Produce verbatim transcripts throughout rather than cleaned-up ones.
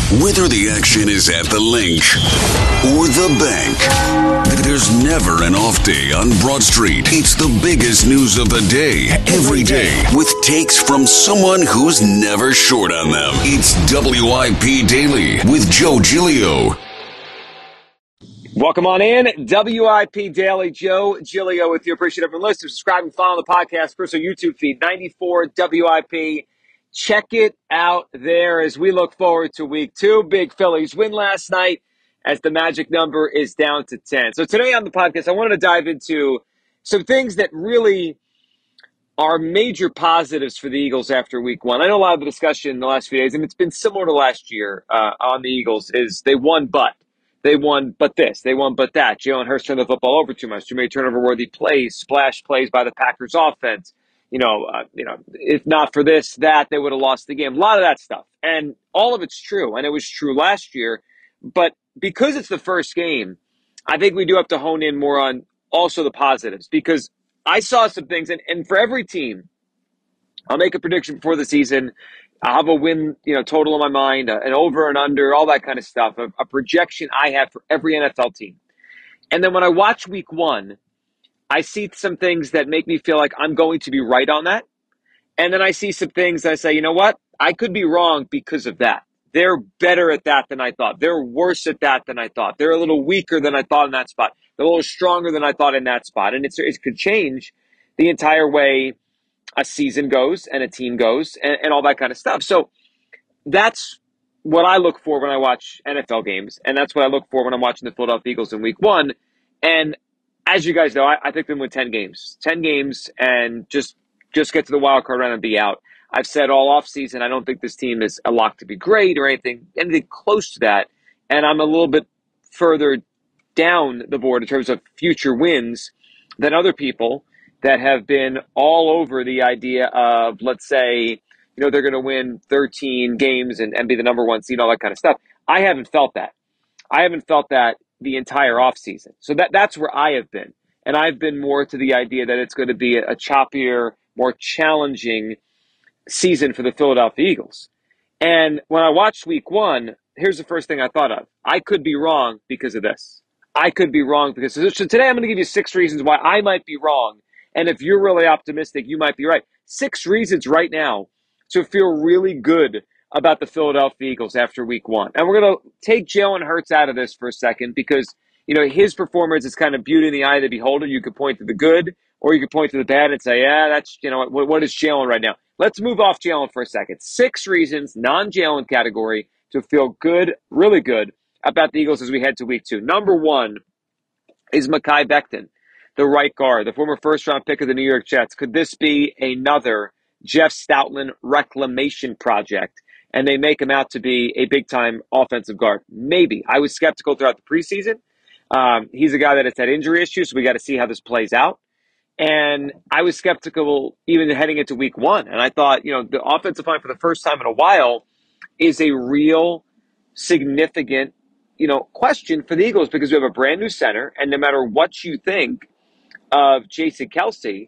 Whether the action is at the link or the bank, there's never an off day on Broad Street. It's the biggest news of the day, every day, with takes from someone who's never short on them. It's W I P Daily with Joe Giglio. Welcome on in. W I P Daily, Joe Giglio with you. Appreciate everyone listening. Subscribe and follow the podcast. First, our YouTube feed, ninety-four W I P. Check it out there as we look forward to week two. Big Phillies win last night as the magic number is down to ten. So today on the podcast, I wanted to dive into some things that really are major positives for the Eagles after week one. I know a lot of the discussion in the last few days, and it's been similar to last year uh, on the Eagles, is they won but. They won but this. They won but that. Jalen Hurts turned the football over too much. Too many turnover-worthy plays, splash plays by the Packers offense. You know, uh, you know, if not for this, that, they would have lost the game. A lot of that stuff. And all of it's true. And it was true last year. But because it's the first game, I think we do have to hone in more on also the positives. Because I saw some things, and, and for every team, I'll make a prediction before the season. I'll have a win, you know, total in my mind, an over and under, all that kind of stuff, a, a projection I have for every N F L team. And then when I watch week one, I see some things that make me feel like I'm going to be right on that. And then I see some things that I say, you know what? I could be wrong because of that. They're better at that than I thought. They're worse at that than I thought. They're a little weaker than I thought in that spot. They're a little stronger than I thought in that spot. And it's, it could change the entire way a season goes and a team goes and, and all that kind of stuff. So that's what I look for when I watch N F L games. And that's what I look for when I'm watching the Philadelphia Eagles in week one. And as you guys know, I, I think they win ten games. ten games and just just get to the wild card round and be out. I've said all offseason, I don't think this team is a lock to be great or anything, anything close to that. And I'm a little bit further down the board in terms of future wins than other people that have been all over the idea of, let's say, you know, they're going to win thirteen games and, and be the number one seed, all that kind of stuff. I haven't felt that. I haven't felt that the entire offseason. So that that's where I have been. And I've been more to the idea that it's going to be a, a choppier, more challenging season for the Philadelphia Eagles. And when I watched week one, here's the first thing I thought of. I could be wrong because of this. I could be wrong because of this. So today I'm going to give you six reasons why I might be wrong. And if you're really optimistic, you might be right. Six reasons right now to feel really good about the Philadelphia Eagles after week one. And we're going to take Jalen Hurts out of this for a second because, you know, his performance is kind of beauty in the eye of the beholder. You could point to the good or you could point to the bad and say, yeah, that's, you know, what, what is Jalen right now? Let's move off Jalen for a second. Six reasons, non-Jalen category, to feel good, really good about the Eagles as we head to week two. Number one is Mekhi Becton, the right guard, the former first-round pick of the New York Jets. Could this be another Jeff Stoutland reclamation project, and they make him out to be a big-time offensive guard? Maybe. I was skeptical throughout the preseason. Um, he's a guy that has had injury issues, so we got to see how this plays out. And I was skeptical even heading into week one. And I thought, you know, the offensive line for the first time in a while is a real significant, you know, question for the Eagles because we have a brand new center, and no matter what you think of Jason Kelce,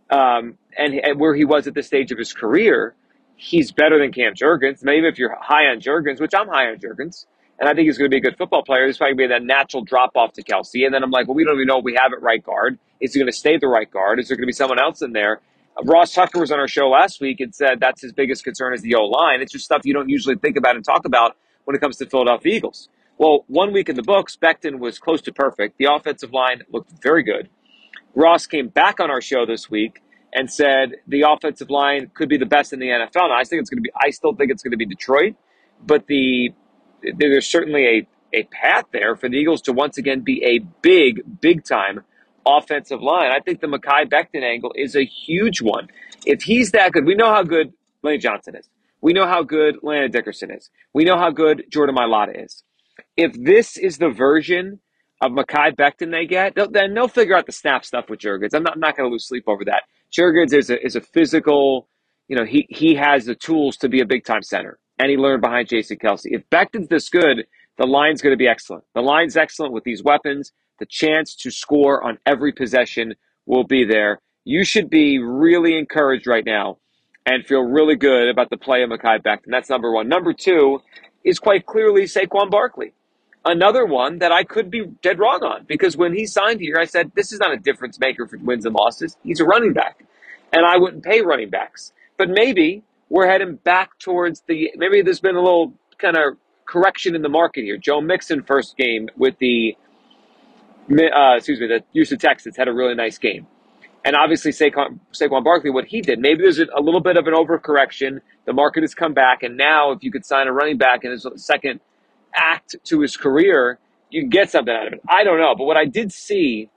um, and, and where he was at this stage of his career, he's better than Cam Jurgens. Maybe if you're high on Jurgens, which I'm high on Jurgens, and I think he's going to be a good football player, there's probably going to be that natural drop-off to Kelce. And then I'm like, well, we don't even know if we have it right guard. Is he going to stay the right guard? Is there going to be someone else in there? Uh, Ross Tucker was on our show last week and said that's his biggest concern is the O-line. It's just stuff you don't usually think about and talk about when it comes to Philadelphia Eagles. Well, one week in the books, Becton was close to perfect. The offensive line looked very good. Ross came back on our show this week and said the offensive line could be the best in the N F L. Now, I think it's going to be. I still think it's going to be Detroit, but the there's certainly a, a path there for the Eagles to once again be a big, big time offensive line. I think the Mekhi Becton angle is a huge one. If he's that good, we know how good Lane Johnson is. We know how good Landon Dickerson is. We know how good Jordan Mailata is. If this is the version of Mekhi Becton they get, they'll, then they'll figure out the snap stuff with Jurgens. I'm not, I'm not going to lose sleep over that. Jurgens is a, is a physical, you know, he, he has the tools to be a big-time center, and he learned behind Jason Kelce. If Becton's this good, the line's going to be excellent. The line's excellent with these weapons. The chance to score on every possession will be there. You should be really encouraged right now and feel really good about the play of Mekhi Becton. That's number one. Number two is quite clearly Saquon Barkley. Another one that I could be dead wrong on, because when he signed here, I said, this is not a difference maker for wins and losses. He's a running back, and I wouldn't pay running backs. But maybe we're heading back towards the, maybe there's been a little kind of correction in the market here. Joe Mixon, first game with the, uh, excuse me, the Houston Texans, had a really nice game. And obviously Saquon, Saquon Barkley, what he did, maybe there's a, a little bit of an overcorrection. The market has come back, and now if you could sign a running back in his second act to his career, you can get something out of it. I don't know. But what I did see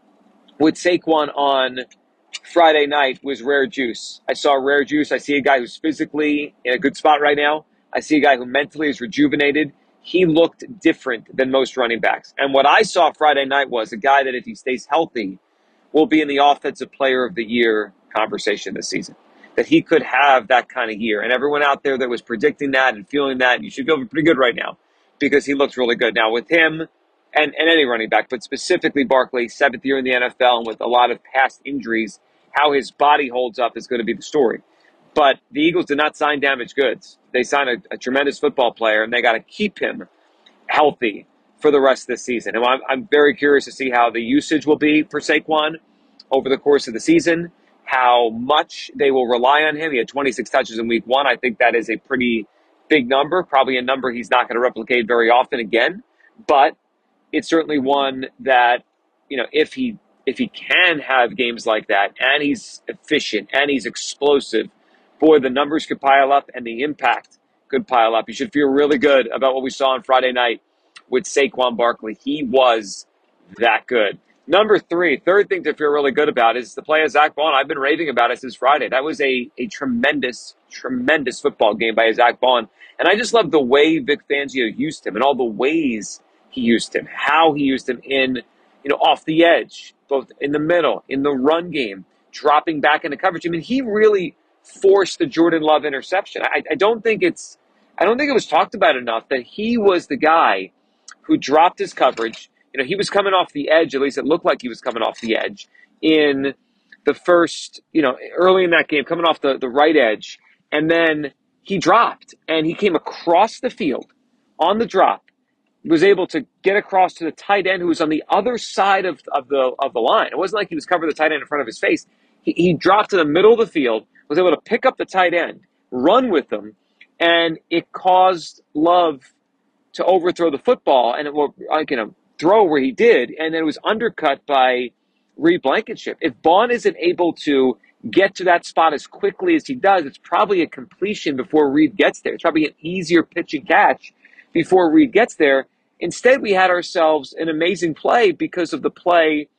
with Saquon on Friday night was rare juice. I saw rare juice. I see a guy who's physically in a good spot right now. I see a guy who mentally is rejuvenated. He looked different than most running backs. And what I saw Friday night was a guy that, if he stays healthy, will be in the Offensive Player of the Year conversation this season. That he could have that kind of year. And everyone out there that was predicting that and feeling that, you should feel pretty good right now, because he looks really good. Now with him and, and any running back, but specifically Barkley, seventh year in the N F L, and with a lot of past injuries, how his body holds up is going to be the story. But the Eagles did not sign damaged goods. They signed a, a tremendous football player, and they got to keep him healthy for the rest of the season. And I'm, I'm very curious to see how the usage will be for Saquon over the course of the season, how much they will rely on him. He had twenty-six touches in week one. I think that is a pretty big number, probably a number he's not going to replicate very often again. But it's certainly one that, you know, if he if he can have games like that, and he's efficient and he's explosive, boy, the numbers could pile up and the impact could pile up. You should feel really good about what we saw on Friday night with Saquon Barkley. He was that good. Number three, third thing to feel really good about is the play of Zach Bond. I've been raving about it since Friday. That was a, a tremendous, tremendous football game by Zach Bond. And I just love the way Vic Fangio used him and all the ways he used him, how he used him in, you know, off the edge, both in the middle, in the run game, dropping back into coverage. I mean, he really forced the Jordan Love interception. I, I don't think it's, I don't think it was talked about enough that he was the guy who dropped his coverage. You know, he was coming off the edge, at least it looked like he was coming off the edge in the first, you know, early in that game, coming off the, the right edge. And then he dropped, and he came across the field on the drop, was able to get across to the tight end who was on the other side of, of the of the line. It wasn't like he was covering the tight end in front of his face. He, he dropped to the middle of the field, was able to pick up the tight end, run with them, and it caused Love to overthrow the football, and it will, like, you know, throw where he did, and then it was undercut by Reed Blankenship. If Bond isn't able to get to that spot as quickly as he does, it's probably a completion before Reed gets there. It's probably an easier pitch and catch before Reed gets there. Instead, we had ourselves an amazing play because of the play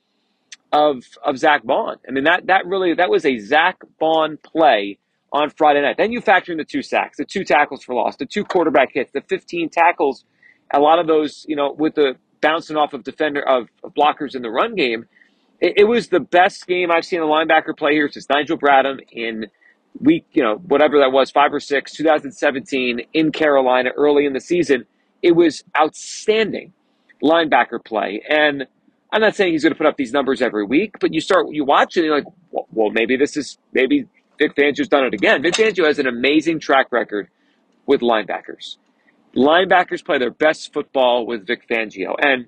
of of Zach Bond. I mean, that that really, that was a Zach Bond play on Friday night. Then you factor in the two sacks, the two tackles for loss, the two quarterback hits, the fifteen tackles, a lot of those, you know, with the bouncing off of defender of, of blockers in the run game. It, it was the best game I've seen a linebacker play here since Nigel Bradham in week, you know, whatever that was, five or six, two thousand seventeen in Carolina early in the season. It was outstanding linebacker play. And I'm not saying he's going to put up these numbers every week, but you start, you watch it and you're like, well, well maybe this is, maybe Vic Fangio's done it again. Vic Fangio has an amazing track record with linebackers. Linebackers play their best football with Vic Fangio. And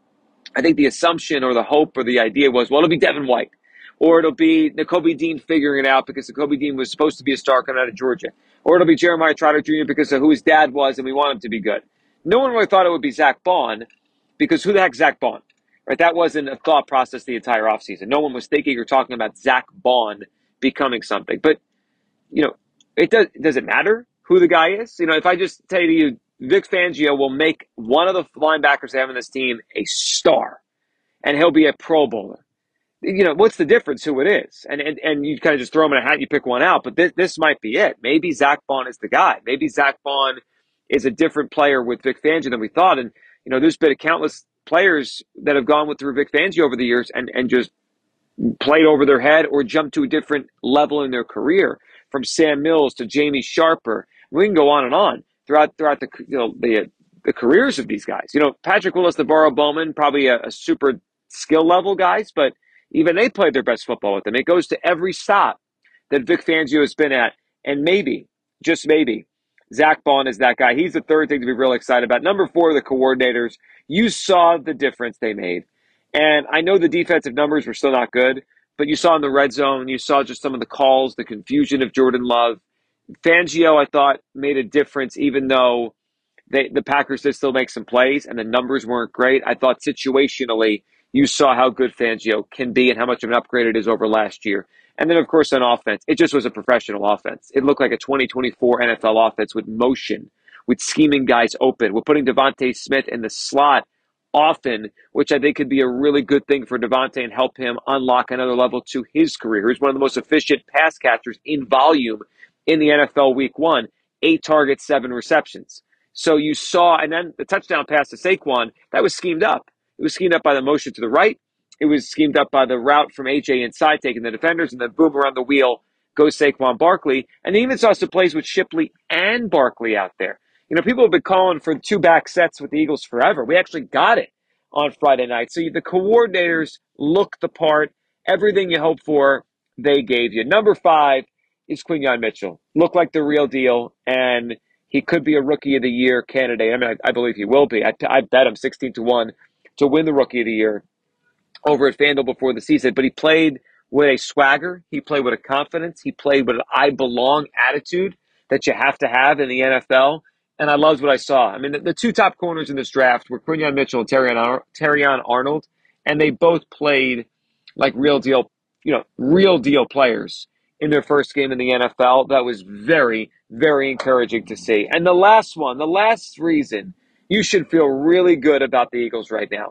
I think the assumption or the hope or the idea was, well, it'll be Devin White, or it'll be Nakobe Dean figuring it out because Nakobe Dean was supposed to be a star coming out of Georgia, or it'll be Jeremiah Trotter Junior because of who his dad was and we want him to be good. No one really thought it would be Zach Bond, because who the heck's Zach Bond? Right? That wasn't a thought process the entire offseason. No one was thinking or talking about Zach Bond becoming something. But, you know, it does, does it matter who the guy is? You know, if I just tell you, Vic Fangio will make one of the linebackers they have on this team a star, and he'll be a Pro Bowler. You know, what's the difference who it is? And and, and you kind of just throw him in a hat and you pick one out. But this, this might be it. Maybe Zach Bond is the guy. Maybe Zach Bond is a different player with Vic Fangio than we thought. And, you know, there's been countless players that have gone with through Vic Fangio over the years and, and just played over their head or jumped to a different level in their career, from Sam Mills to Jamie Sharper. We can go on and on throughout throughout the you know the the careers of these guys. You know, Patrick Willis, Navarro Bowman, probably a, a super skill level guys, but even they played their best football with them. It goes to every stop that Vic Fangio has been at, and maybe, just maybe, Zach Bond is that guy. He's the third thing to be really excited about. Number four, the coordinators. You saw the difference they made. And I know the defensive numbers were still not good, but you saw in the red zone, you saw just some of the calls, the confusion of Jordan Love. Fangio, I thought, made a difference, even though they, the Packers did still make some plays and the numbers weren't great. I thought situationally, you saw how good Fangio can be and how much of an upgrade it is over last year. And then, of course, on offense, it just was a professional offense. It looked like a twenty twenty-four N F L offense with motion, with scheming guys open, with putting Devontae Smith in the slot often, which I think could be a really good thing for Devontae and help him unlock another level to his career. He's one of the most efficient pass catchers in volume in the N F L week one, eight targets, seven receptions. So you saw, and then the touchdown pass to Saquon, that was schemed up. It was schemed up by the motion to the right. It was schemed up by the route from A J inside, taking the defenders, and then boom, around the wheel goes Saquon Barkley. And they even saw some plays with Shipley and Barkley out there. You know, people have been calling for two back sets with the Eagles forever. We actually got it on Friday night. So the coordinators look the part. Everything you hope for, they gave you. Number five is Quinyon Mitchell. Looked like the real deal, and he could be a Rookie of the Year candidate. I mean, I, I believe he will be. I, I bet him sixteen to one to win the Rookie of the Year over at FanDuel before the season. But he played with a swagger. He played with a confidence. He played with an I belong attitude that you have to have in the N F L. And I loved what I saw. I mean, the, the two top corners in this draft were Quinyon Mitchell and Terrion, Ar- Terrion Arnold, and they both played like real deal, you know, real deal players in their first game in the N F L. That was very, very encouraging to see. And the last one, the last reason you should feel really good about the Eagles right now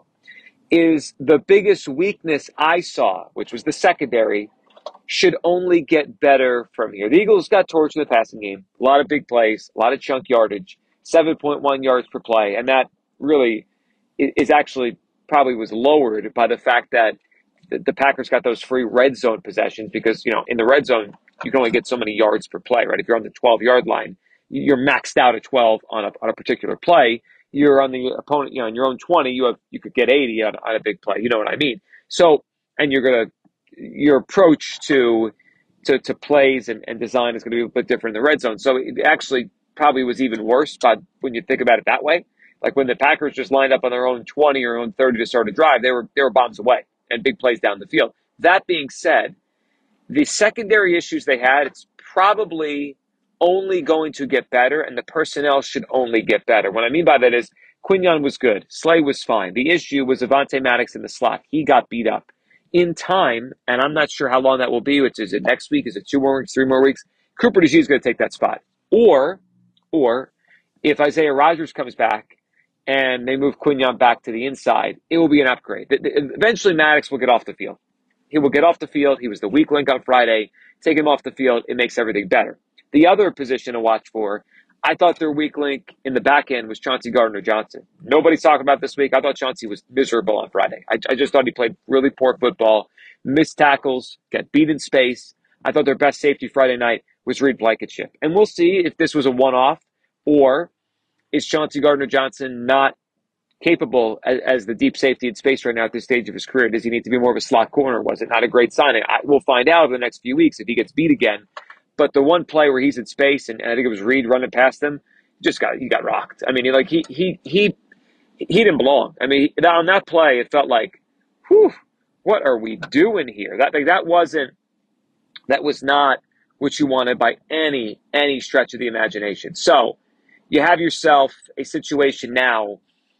is the biggest weakness I saw, which was the secondary, should only get better from here. The Eagles got torched in the passing game. A lot of big plays, a lot of chunk yardage, seven point one yards per play. And that really is actually probably was lowered by the fact that the Packers got those free red zone possessions because, you know, in the red zone, you can only get so many yards per play, right? If you're on the twelve-yard line, you're maxed out at twelve on a on a particular play. You're on the opponent, you know, in your own twenty, you have you could get eighty on, on a big play. You know what I mean? So, and you're gonna your approach to to to plays and, and design is going to be a bit different in the red zone. So it actually probably was even worse, but when you think about it that way, like when the Packers just lined up on their own twenty or own thirty to start a drive, they were they were bombs away and big plays down the field. That being said, the secondary issues they had, it's probably only going to get better, and the personnel should only get better. What I mean by that is Quinyon was good. Slay was fine. The issue was Avonte Maddox in the slot. He got beat up. In time, and I'm not sure how long that will be, which is it next week? Is it two more weeks, three more weeks? Cooper DeJean is going to take that spot. Or, or if Isaiah Rodgers comes back and they move Quinyon back to the inside, it will be an upgrade. Eventually, Maddox will get off the field. He will get off the field. He was the weak link on Friday. Take him off the field. It makes everything better. The other position to watch for, I thought their weak link in the back end was Chauncey Gardner-Johnson. Nobody's talking about this week. I thought Chauncey was miserable on Friday. I, I just thought he played really poor football, missed tackles, got beat in space. I thought their best safety Friday night was Reed Blankenship. And we'll see if this was a one-off or is Chauncey Gardner-Johnson not capable as, as the deep safety in space right now at this stage of his career? Does he need to be more of a slot corner? Was it not a great signing? I, we'll find out over the next few weeks if he gets beat again. But the one play where he's in space, and, and I think it was Reed running past him, just got he got rocked. I mean, he, like he he he he didn't belong. I mean, he, on that play, it felt like, whew, what are we doing here? That like, that wasn't that was not what you wanted by any any stretch of the imagination. So you have yourself a situation now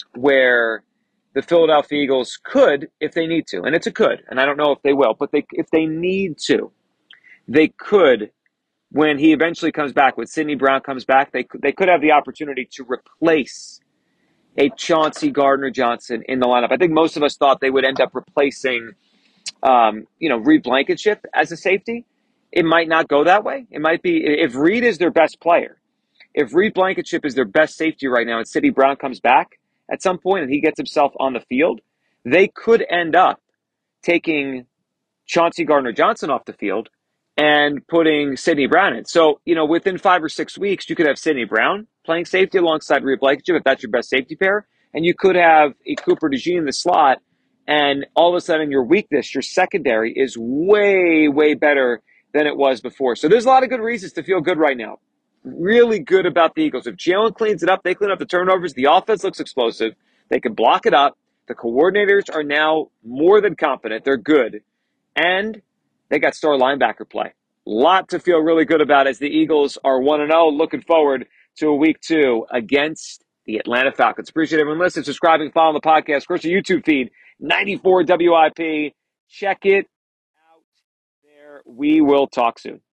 where the Philadelphia Eagles could, if they need to, and it's a could, and I don't know if they will, but they if they need to, they could. When he eventually comes back, when Sidney Brown comes back, they could, they could have the opportunity to replace a Chauncey Gardner-Johnson in the lineup. I think most of us thought they would end up replacing, um, you know, Reed Blankenship as a safety. It might not go that way. It might be, if Reed is their best player, if Reed Blankenship is their best safety right now and Sidney Brown comes back at some point and he gets himself on the field, they could end up taking Chauncey Gardner-Johnson off the field and putting Sidney Brown in. So, you know, within five or six weeks, you could have Sidney Brown playing safety alongside Reed Blankenship, if that's your best safety pair. And you could have a Cooper DeJean in the slot, and all of a sudden your weakness, your secondary, is way, way better than it was before. So there's a lot of good reasons to feel good right now really good about the Eagles. If Jalen cleans it up, they clean up the turnovers, the offense looks explosive, they can block it up. The coordinators are now more than competent. They're good. And they got star linebacker play. Lot to feel really good about as the Eagles are one and oh, looking forward to a week two against the Atlanta Falcons. Appreciate everyone listening, subscribing, following the podcast. Of course, the YouTube feed, ninety-four W I P. Check it out there. We will talk soon.